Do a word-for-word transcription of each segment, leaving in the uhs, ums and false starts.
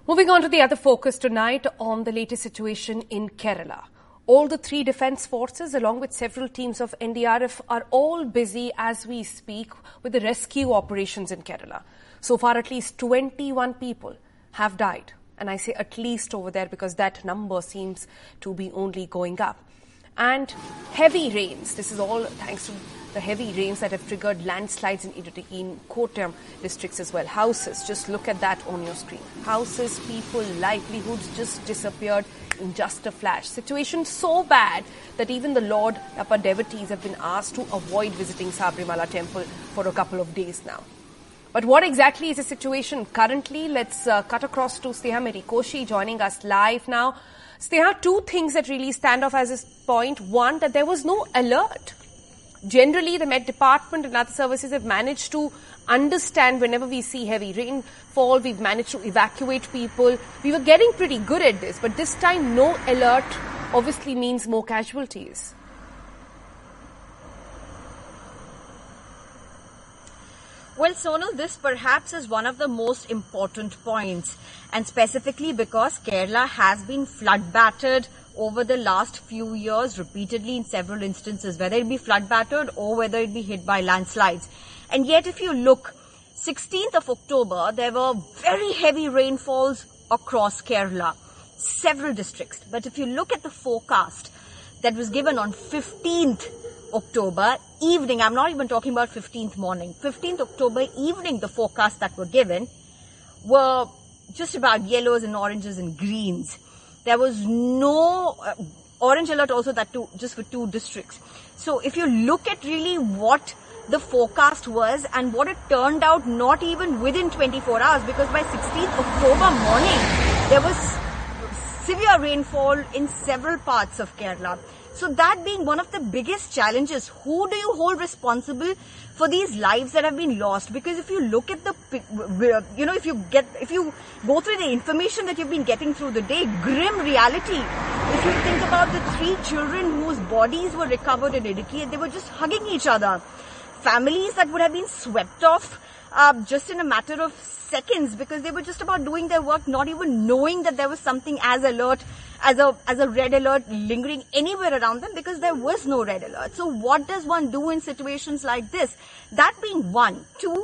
Moving on to the other focus tonight on the latest situation in Kerala. All the three defence forces, along with several teams of N D R F, are all busy as we speak with the rescue operations in Kerala. So far, at least twenty-one people have died. And I say at least over there because that number seems to be only going up. And heavy rains. This is all thanks to the heavy rains that have triggered landslides in Idukki, in Kottayam districts as well. Houses, just look at that on your screen. Houses, people, livelihoods just disappeared in just a flash. Situation so bad that even the Lord Appa devotees have been asked to avoid visiting Sabarimala temple for a couple of days now. But what exactly is the situation currently? Let's uh, cut across to Sneha Merikoshi joining us live now. Sneha, two things that really stand off as this point. One, that there was no alert. Generally, the Met Department and other services have managed to understand whenever we see heavy rainfall, we've managed to evacuate people. We were getting pretty good at this, but this time no alert obviously means more casualties. Well, Sonal, this perhaps is one of the most important points, and specifically because Kerala has been flood battered over the last few years repeatedly in several instances, whether it be flood battered or whether it be hit by landslides. And yet if you look, sixteenth of October, there were very heavy rainfalls across Kerala, several districts. But if you look at the forecast that was given on fifteenth October evening, I'm not even talking about fifteenth morning, fifteenth October evening, the forecasts that were given were just about yellows and oranges and greens. There was no uh, orange alert also, that too, just for two districts. So if you look at really what the forecast was and what it turned out, not even within twenty-four hours, because by sixteenth October morning, there was severe rainfall in several parts of Kerala. So that being one of the biggest challenges, who do you hold responsible for these lives that have been lost? Because if you look at the, you know, if you get, if you go through the information that you've been getting through the day, grim reality. If you think about the three children whose bodies were recovered in Idukki, and they were just hugging each other. Families that would have been swept off uh, just in a matter of seconds because they were just about doing their work, not even knowing that there was something as alert as a as a red alert lingering anywhere around them, because there was no red alert. So what does one do in situations like this? That being one. Two,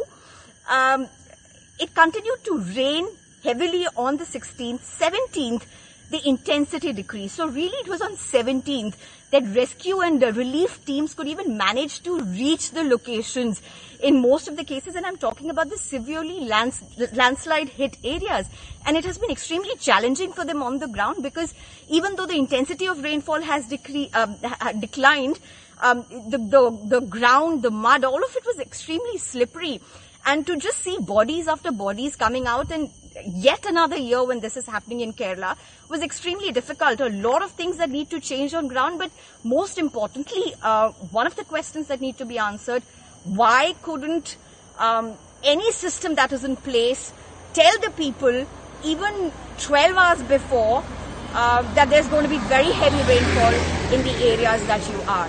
um, it continued to rain heavily on the sixteenth. seventeenth, the intensity decreased. So really it was on seventeenth that rescue and uh, relief teams could even manage to reach the locations in most of the cases. And I'm talking about the severely lands, landslide hit areas. And it has been extremely challenging for them on the ground, because even though the intensity of rainfall has decre- um, ha- declined, um, the, the, the ground, the mud, all of it was extremely slippery. And to just see bodies after bodies coming out, and yet another year when this is happening in Kerala, was extremely difficult. A lot of things that need to change on ground, but most importantly, uh, one of the questions that need to be answered, why couldn't um, any system that is in place tell the people even twelve hours before uh, that there's going to be very heavy rainfall in the areas that you are?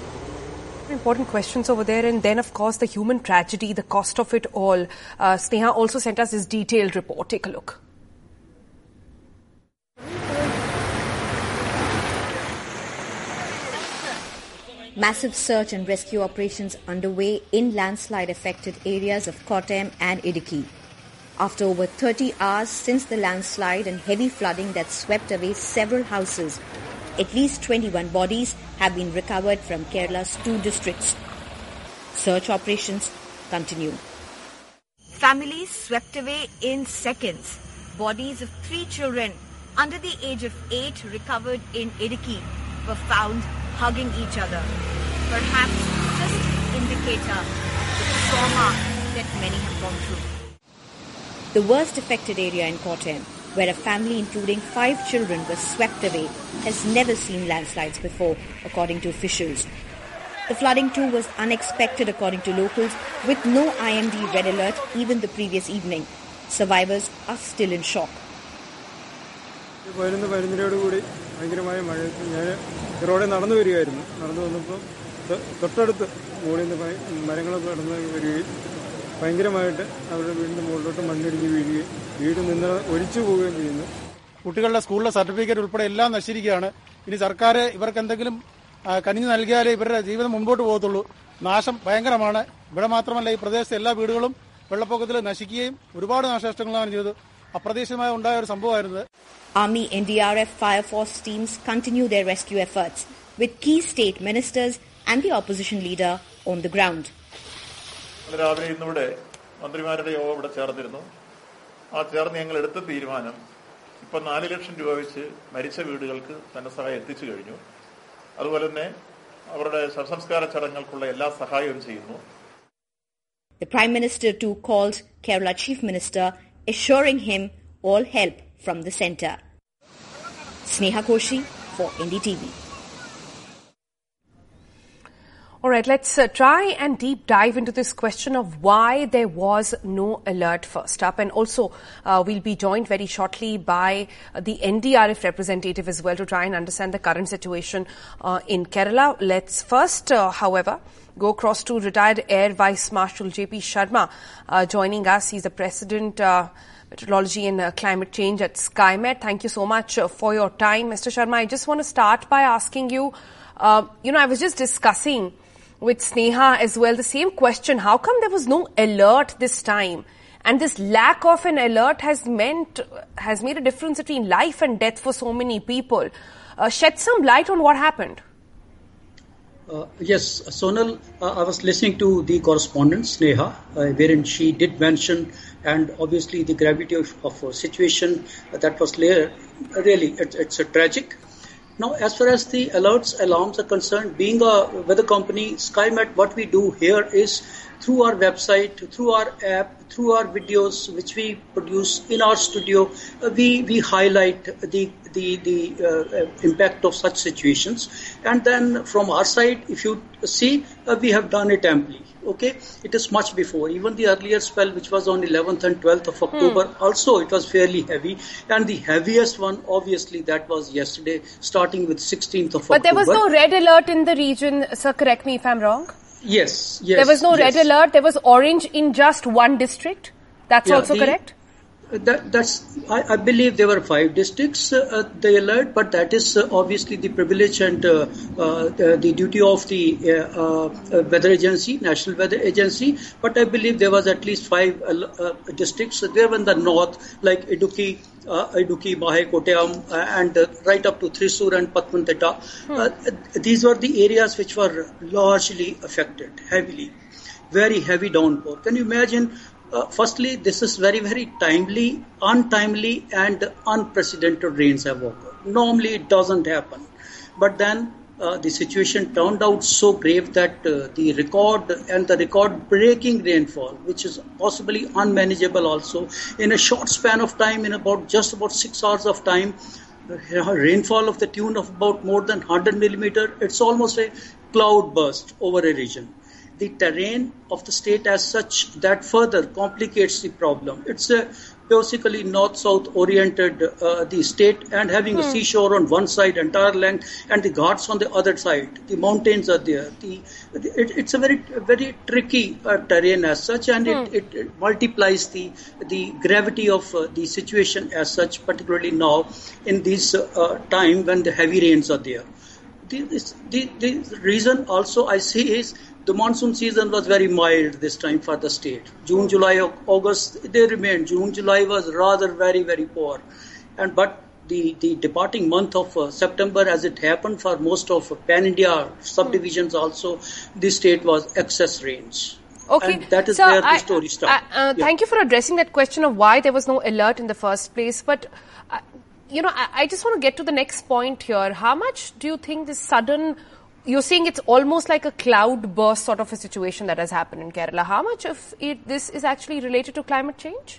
Important questions over there. And then, of course, the human tragedy, the cost of it all. Uh, Sneha also sent us this detailed report. Take a look. Massive search and rescue operations underway in landslide-affected areas of Kottayam and Idukki. After over thirty hours since the landslide and heavy flooding that swept away several houses, at least twenty-one bodies have been recovered from Kerala's two districts. Search operations continue. Families swept away in seconds. Bodies of three children under the age of eight recovered in Idukki were found hugging each other. Perhaps just an indicator of the trauma that many have gone through. The worst affected area in Kottayam, where a family including five children was swept away, has never seen landslides before, according to officials. The flooding too was unexpected, according to locals, with no I M D red alert even the previous evening. Survivors are still in shock. ഭയങ്കരമായിട്ട് അവരുടെ വീടിൻ്റെ മുകളിലോട്ട് മണ്ണിടിഞ്ഞ് വീഴുകയും വീട് നിന്ന് ഒലിച്ചു പോവുകയും ചെയ്യുന്നു. കുട്ടികളുടെ സ്കൂളിലെ സർട്ടിഫിക്കറ്റ് ഉൾപ്പെടെ എല്ലാം നശിച്ചിരിക്കുകയാണ്. ഇനി സർക്കാർ ഇവർക്ക് എന്തെങ്കിലും കനിഞ്ഞു നൽകിയാലേ ഇവരുടെ ജീവിതം മുൻപോട്ട് പോകത്തുള്ളൂ. നാശം ഭയങ്കരമാണ്. ഇവിടെ മാത്രമല്ല, ഈ പ്രദേശത്തെ എല്ലാ വീടുകളും വെള്ളപ്പൊക്കത്തിൽ നശിക്കുകയും ഒരുപാട് നാശനഷ്ടങ്ങളാണ് ചെയ്തത്. അപ്രതീക്ഷിതമായി ഉണ്ടായ ഒരു സംഭവമായിരുന്നു. Army, N D R F, Fire Force teams continue their rescue efforts with key state ministers and the opposition leader on the ground. രാവിലെ ഇന്നിവിടെ മന്ത്രിമാരുടെ യോഗം ഇവിടെ ചേർന്നിരുന്നു. ആ ചേർന്ന് ഞങ്ങൾ എടുത്ത തീരുമാനം ഇപ്പം നാല് ലക്ഷം രൂപ വെച്ച് മരിച്ച വീടുകൾക്ക് ധനസഹായം എത്തിച്ചു കഴിഞ്ഞു. അതുപോലെ തന്നെ അവരുടെ ശവസംസ്കാര ചടങ്ങുകൾക്കുള്ള എല്ലാ സഹായവും ചെയ്യുന്നു. The Prime Minister too called Kerala Chief Minister, assuring him all help from the centre. Sneha Koshi for N D T V. All right, let's uh, try and deep dive into this question of why there was no alert first up. And also, uh, we'll be joined very shortly by uh, the N D R F representative as well to try and understand the current situation uh, in Kerala. Let's first, uh, however, go across to retired Air Vice Marshal J P Sharma uh, joining us. He's the President uh, Meteorology and uh, Climate Change at SkyMet. Thank you so much uh, for your time, Mister Sharma. I just want to start by asking you, uh, you know, I was just discussing with Sneha as well the same question. How come there was no alert this time? And this lack of an alert has meant, has made a difference between life and death for so many people. Uh, shed some light on what happened. Uh, yes, Sonal, uh, I was listening to the correspondent, Sneha, uh, wherein she did mention, and obviously the gravity of, of a situation that was there, really, it, it's a tragic. Now, as far as the alerts, alarms are concerned, being a weather company, SkyMet, what we do here is through our website, through our app, through our videos which we produce in our studio, uh, we we highlight the the the uh, impact of such situations. And then from our side, if you see, uh, we have done it amply. Okay, it is much before. Even the earlier spell, which was on eleventh and twelfth of October, hmm. also it was fairly heavy. And the heaviest one, obviously, that was yesterday, starting with sixteenth of October. But there was no red alert in the region, sir, correct me if I'm wrong? Yes, yes. There was no yes. red alert, there was orange in just one district? That's yeah, also the, correct? That, that's, I, I believe there were five districts, uh, the alert, but that is uh, obviously the privilege and uh, uh, the, the duty of the uh, uh, weather agency, National Weather Agency. But I believe there was at least five uh, uh, districts. There were in the north, like Idukki, uh, Idukki, Mahe, Kottayam, uh, and uh, right up to Thrissur and Pathanamthitta. Hmm. Uh, these were the areas which were largely affected, heavily, very heavy downpour. Can you imagine? Uh, firstly, this is very, very timely, untimely, and unprecedented rains have occurred. Normally, it doesn't happen. But then, uh, the situation turned out so grave that uh, the record and the record-breaking rainfall, which is possibly unmanageable also, in a short span of time, in about just about six hours of time, uh, rainfall of the tune of about more than one hundred millimeter, it's almost a cloud burst over a region. The terrain of the state as such, that further complicates the problem. It's a basically north-south oriented uh, the state, and having hmm. a seashore on one side, entire length, and the ghats on the other side. The mountains are there. The, it, it's a very very tricky uh, terrain as such, and hmm. it, it, it multiplies the the gravity of uh, the situation as such, particularly now in this uh, time when the heavy rains are there. The, the, the reason also I see is the monsoon season was very mild this time for the state. June, July, August, they remained. June, July was rather very, very poor. And but the, the departing month of uh, September, as it happened for most of uh, Pan-India subdivisions also, the state was excess rains. Okay. And that is so where I, the story starts. Uh, uh, yeah. Thank you for addressing that question of why there was no alert in the first place. But, uh, you know, I, I just want to get to the next point here. How much do you think this sudden... You're saying it's almost like a cloud burst sort of a situation that has happened in Kerala. How much of it, this is actually related to climate change?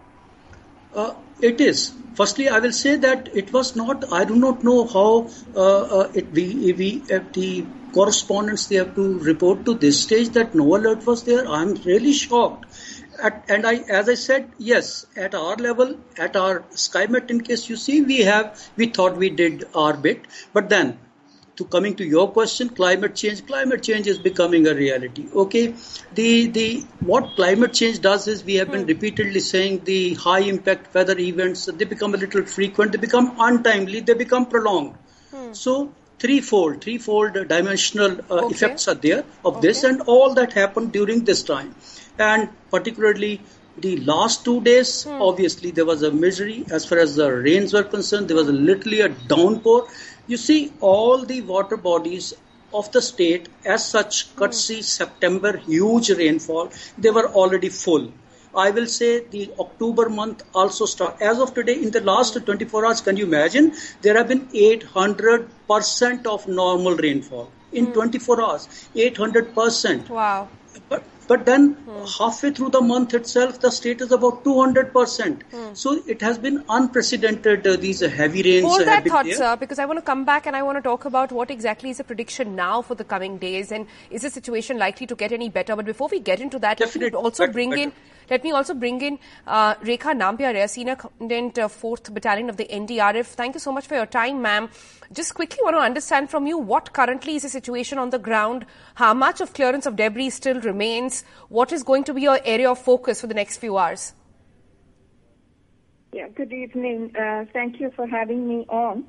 Uh, it is. Firstly, I will say that it was not, I do not know how uh, uh, it, we, we uh, the correspondents, they have to report to this stage that no alert was there. I'm really shocked. At, and I, as I said, yes, at our level, at our SkyMet, in case you see, we have, we thought we did our bit. But then, to coming to your question, climate change, climate change is becoming a reality. Okay, the the what climate change does is we have been hmm. repeatedly saying the high impact weather events, they become a little frequent, they become untimely, they become prolonged. Hmm. So threefold, threefold dimensional uh, okay. effects are there of okay. this, and all that happened during this time, and particularly the last two days, hmm. obviously there was a misery as far as the rains were concerned. There was a literally a downpour. You see, all the water bodies of the state, as such, courtesy hmm. September, huge rainfall, they were already full. I will say the October month also start. As of today, in the last twenty-four hours, can you imagine? There have been eight hundred percent of normal rainfall in hmm. twenty-four hours. eight hundred percent. Wow. But But then hmm. halfway through the month itself, the state is about two hundred percent. Hmm. So it has been unprecedented, uh, these uh, heavy rains. Hold uh, that thought, there. sir, because I want to come back and I want to talk about what exactly is the prediction now for the coming days, and is the situation likely to get any better? But before we get into that, Definitely. let me also better, bring better. in let me also bring in uh, Rekha Nambiar, Senior Commandant, uh, fourth Battalion of the N D R F. Thank you so much for your time, ma'am. Just quickly want to understand from you what currently is the situation on the ground, how much of clearance of debris still remains, what is going to be your area of focus for the next few hours? Yeah, good evening. Uh, thank you for having me on.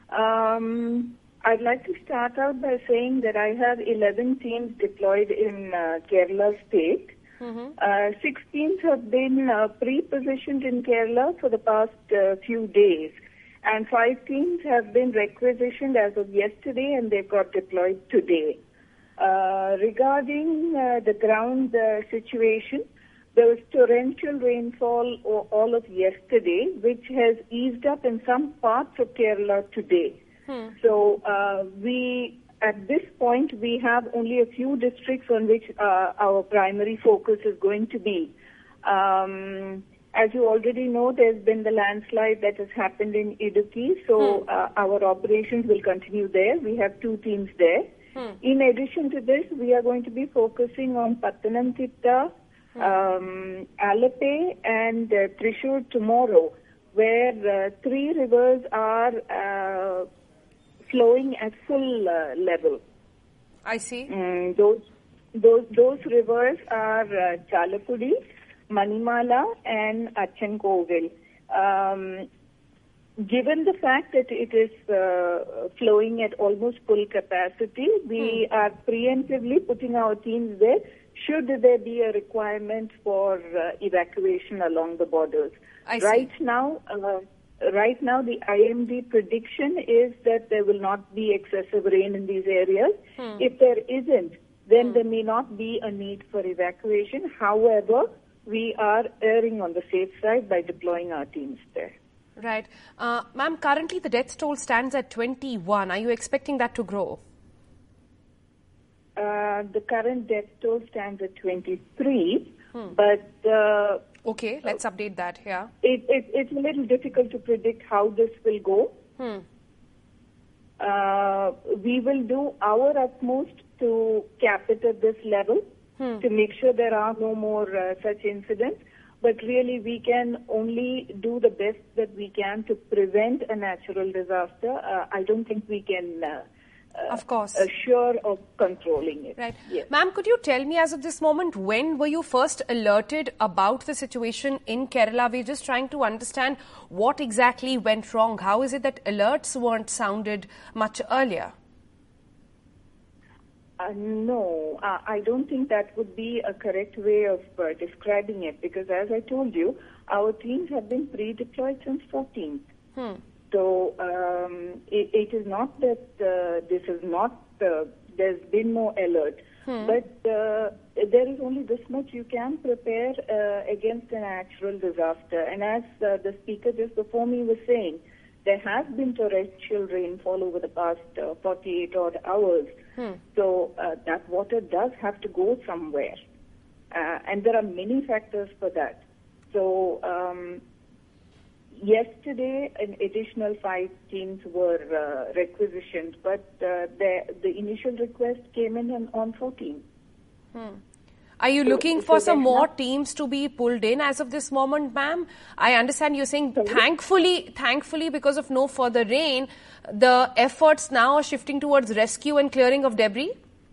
Um, I'd like to start out by saying that I have eleven teams deployed in uh, Kerala state. Mm-hmm. Uh, six teams have been uh, pre-positioned in Kerala for the past uh, few days, and five teams have been requisitioned as of yesterday, and they've got deployed today. Uh, regarding uh, the ground uh, situation, there was torrential rainfall o- all of yesterday, which has eased up in some parts of Kerala today. Hmm. So uh, we, at this point, we have only a few districts on which uh, our primary focus is going to be. Um, as you already know, there's been the landslide that has happened in Idukki, so hmm. uh, our operations will continue there. We have two teams there. Hmm. In addition to this, we are going to be focusing on Pathanamthitta, hmm. um, Alappe, and uh, Thrissur tomorrow, where uh, three rivers are uh, flowing at full uh, level. I see. Mm, those, those, those rivers are uh, Chalakudi, Manimala, and Achankovil. Um, Given the fact that it is uh, flowing at almost full capacity, we hmm. are preemptively putting our teams there should there be a requirement for uh, evacuation along the borders. I right see. now, uh, right now the I M D prediction is that there will not be excessive rain in these areas. Hmm. If there isn't, then hmm. there may not be a need for evacuation. However, we are erring on the safe side by deploying our teams there. Right. Uh, ma'am, currently the death toll stands at twenty-one. Are you expecting that to grow? Uh, the current death toll stands at twenty-three, hmm. but... Uh, okay, let's update that here. It, it, it's a little difficult to predict how this will go. Hmm. Uh, we will do our utmost to cap it at this level hmm. to make sure there are no more uh, such incidents. But really, we can only do the best that we can to prevent a natural disaster. Uh, I don't think we can uh, uh, of course. assure of controlling it. Right. Yes. Ma'am, could you tell me as of this moment, when were you first alerted about the situation in Kerala? We're just trying to understand what exactly went wrong. How is it that alerts weren't sounded much earlier? Uh, no, uh, I don't think that would be a correct way of uh, describing it, because as I told you, our teams have been pre-deployed since fourteenth. Hmm. So um, it, it is not that uh, this is not, uh, there's been no alert, hmm. but uh, there is only this much you can prepare uh, against a natural disaster. And as uh, the speaker just before me was saying, there has been torrential rainfall over the past uh, forty-eight odd hours. Hmm. So uh, that water does have to go somewhere. Uh, and there are many factors for that. So um, yesterday, an additional five teams were uh, requisitioned, but uh, the, the initial request came in on, on fourteen. Hmm. Are you looking So- for so some that's more not- teams to be pulled in as of this moment, ma'am? I understand you're saying Sorry? thankfully, thankfully because of no further rain, the efforts now are shifting towards rescue and clearing of debris?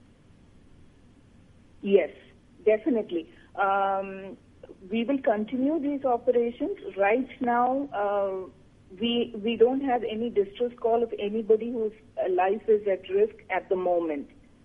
Yes, definitely. Um, we will continue these operations. Right now, uh, we we don't have any distress call of anybody whose life is at risk at the moment.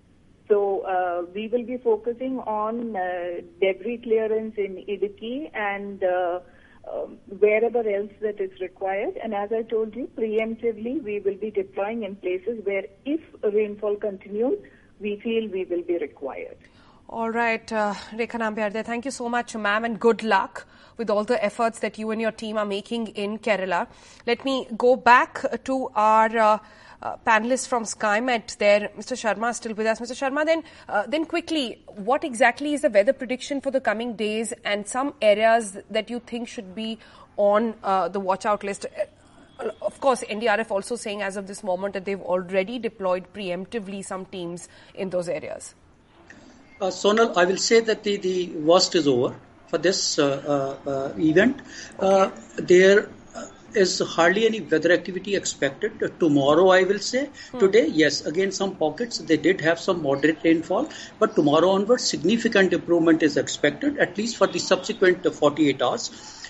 So uh, we will be focusing on uh, debris clearance in Idukki and uh, um, wherever else that is required. And as I told you, preemptively, we will be deploying in places where if rainfall continues, we feel we will be required. All right, uh, Rekha Nambiar, thank you so much, ma'am, and good luck with all the efforts that you and your team are making in Kerala. Let me go back to our uh, uh, panelist from SkyMet there. Mister Sharma is still with us. Mister Sharma, then, uh, then quickly, what exactly is the weather prediction for the coming days and some areas that you think should be on uh, the watch-out list? Of course, N D R F also saying as of this moment that they've already deployed preemptively some teams in those areas. Uh, Sonal, I will say that the, the worst is over for this uh, uh, uh, event. Uh, there is hardly any weather activity expected. Uh, tomorrow, I will say. Hmm. Today, yes, again, some pockets, they did have some moderate rainfall. But tomorrow onwards, significant improvement is expected, at least for the subsequent uh, forty-eight hours.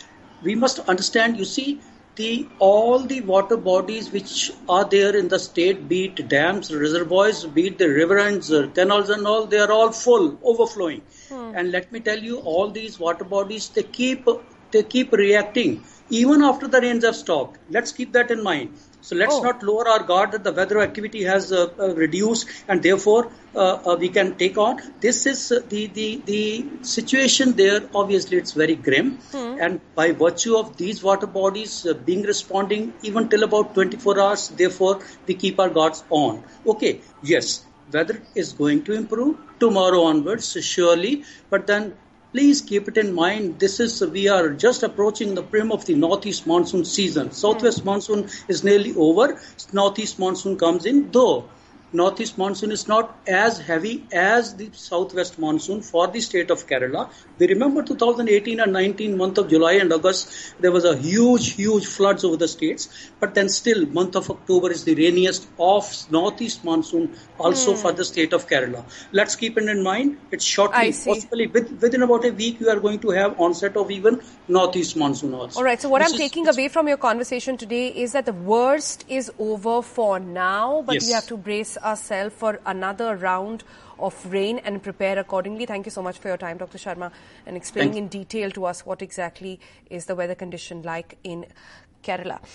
We must understand, you see, The, all the water bodies which are there in the state, be it dams, reservoirs, be it the riverines, uh, canals and all, they are all full, overflowing. Hmm. And let me tell you, all these water bodies, they keep, they keep reacting even after the rains have stopped. Let's keep that in mind. So let's oh. not lower our guard that the weather activity has uh, uh, reduced and therefore uh, uh, we can take on. This is uh, the, the, the situation there. Obviously, it's very grim. Hmm. And by virtue of these water bodies uh, being responding even till about twenty-four hours, therefore, we keep our guards on. Okay, yes, weather is going to improve tomorrow onwards, surely. But then please keep it in mind, this is, we are just approaching the prim of the northeast monsoon season. Southwest mm. monsoon is nearly over. Northeast monsoon comes in, though northeast monsoon is not as heavy as the southwest monsoon for the state of Kerala. We remember two thousand eighteen and nineteen, month of July and August, there was a huge, huge floods over the states. But then still, month of October is the rainiest of northeast monsoon also mm. for the state of Kerala. Let's keep it in mind. It's shortly, possibly with, within about a week, you are going to have onset of even northeast monsoon also. All right. So what this I'm is, taking away from your conversation today is that the worst is over for now, but yes. we have to brace ourselves for another round of rain and prepare accordingly. Thank you so much for your time, Doctor Sharma, and explaining in detail to us what exactly is the weather condition like in Kerala.